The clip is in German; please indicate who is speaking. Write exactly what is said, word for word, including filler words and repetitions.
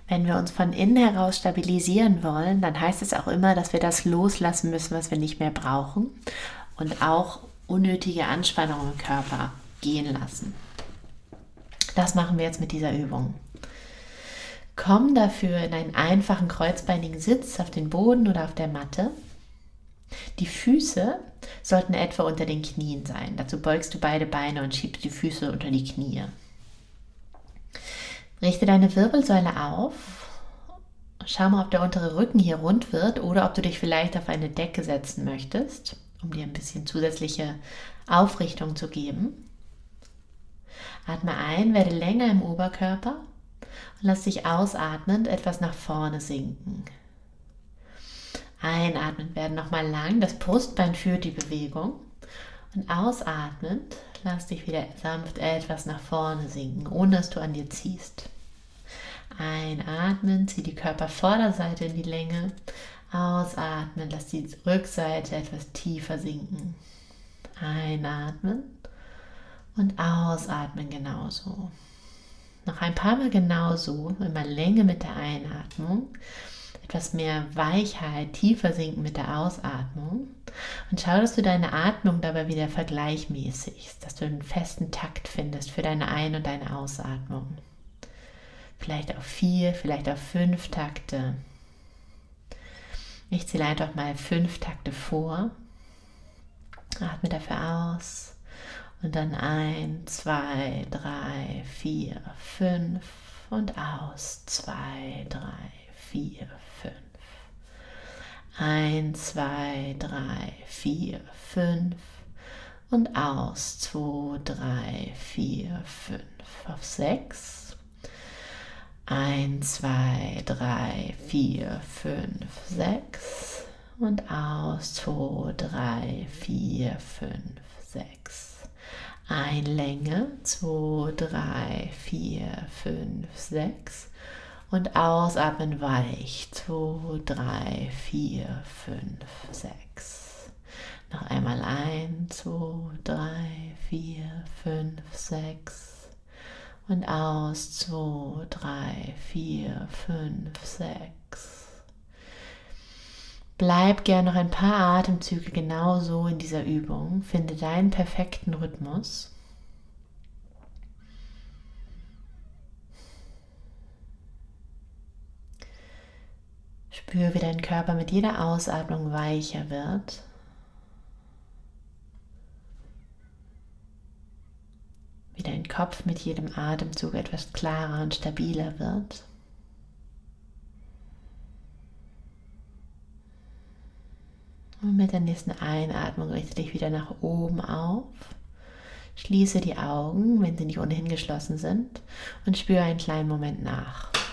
Speaker 1: Wenn wir uns von innen heraus stabilisieren wollen, dann heißt es auch immer, dass wir das loslassen müssen, was wir nicht mehr brauchen und auch unnötige Anspannung im Körper gehen lassen. Das machen wir jetzt mit dieser Übung. Komm dafür in einen einfachen kreuzbeinigen Sitz auf den Boden oder auf der Matte. Die Füße sollten etwa unter den Knien sein. Dazu beugst du beide Beine und schiebst die Füße unter die Knie. Richte deine Wirbelsäule auf. Schau mal, ob der untere Rücken hier rund wird oder ob du dich vielleicht auf eine Decke setzen möchtest, um dir ein bisschen zusätzliche Aufrichtung zu geben. Atme ein, werde länger im Oberkörper und lass dich ausatmend etwas nach vorne sinken. Einatmend werden nochmal lang, das Brustbein führt die Bewegung und ausatmend lass dich wieder sanft etwas nach vorne sinken, ohne dass du an dir ziehst. Einatmen, zieh die Körpervorderseite in die Länge. Ausatmen, lass die Rückseite etwas tiefer sinken. Einatmen und ausatmen genauso. Noch ein paar Mal genauso, immer Länge mit der Einatmung. Etwas mehr Weichheit, tiefer sinken mit der Ausatmung und schau, dass du deine Atmung dabei wieder vergleichmäßigst, dass du einen festen Takt findest für deine Ein- und deine Ausatmung. Vielleicht auf vier, vielleicht auf fünf Takte. Ich zähle einfach mal fünf Takte vor, atme dafür aus und dann ein, zwei, drei, vier, fünf und aus, zwei, drei, vier, fünf. Eins, zwei, drei, vier, fünf und aus. zwei, drei, vier, fünf. Auf sechs. Eins, zwei, drei, vier, fünf, sechs. Und aus. zwei, drei, vier, fünf, sechs. Einlänge. zwei, drei, vier, fünf, sechs. Und ausatmen weich. zwei, drei, vier, fünf, sechs. Noch einmal ein. zwei, drei, vier, fünf, sechs. Und aus. zwei, drei, vier, fünf, sechs. Bleib gern noch ein paar Atemzüge genauso in dieser Übung. Finde deinen perfekten Rhythmus. Spür, wie dein Körper mit jeder Ausatmung weicher wird. Wie dein Kopf mit jedem Atemzug etwas klarer und stabiler wird. Und mit der nächsten Einatmung richte dich wieder nach oben auf. Schließe die Augen, wenn sie nicht ohnehin geschlossen sind, und spüre einen kleinen Moment nach.